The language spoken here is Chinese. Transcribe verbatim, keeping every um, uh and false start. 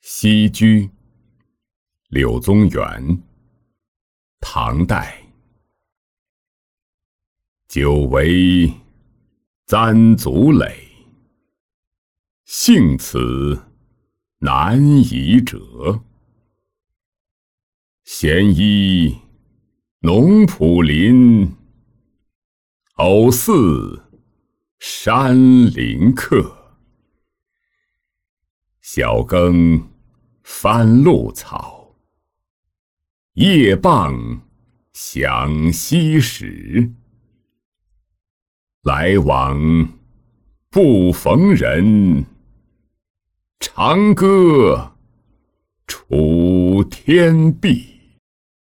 西居，柳宗元，唐代。久违簪足累，幸此难移折。闲依农圃林，偶似山林客。晓耕翻露草，夜傍响溪石。来往不逢人，长歌楚天碧。